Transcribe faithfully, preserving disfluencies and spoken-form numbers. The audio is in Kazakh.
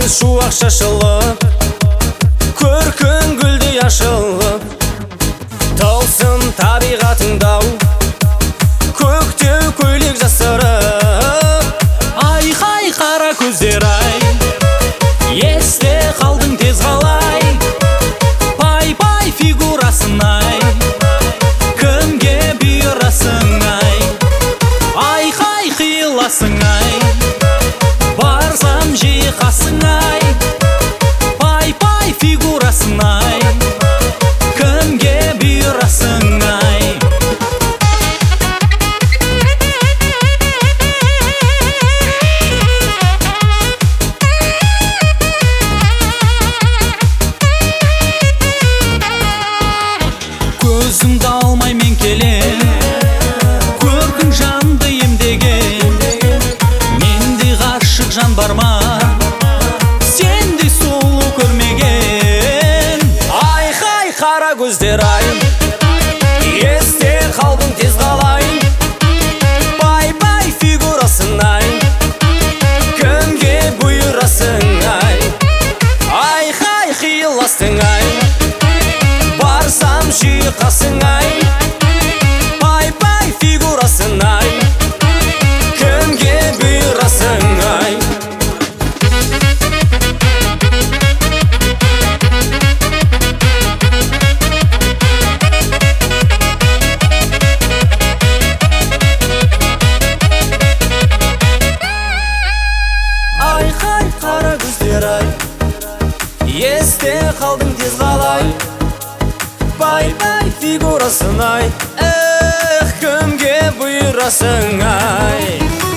шуақ шашылып, көркің гүлдей ашылып, тылсым табиғатыңдау, көктеу көйлек жасырып. Айхай қара көздер ай, есте қалдың тез қалай, пай-пай фигурасың ай, кімге бұйырасың ай, айхай қиыласың ай, барсам жиқасың ай, пай-пай фигурасың ай, кімге бұйырасың ай. Көзіңді алмай мен келем, көркің жанды емдеген, мендей ғашық жан бар ма, сендей сұлу көрмеген. Айхай қара көздер ай, есте қалдың тез қалай, пай-пай фигурасың ай, кімге бұйырасың ай, айхай қиыласың ай, барсам жиқасың ай, пай-пай фигурасың ай, кімге бұйырасың ай. Айхай қара көздер ай, есте қалдың тез қалай, пай-пай фигурасың ай, эх, кімге бұйырасың ай.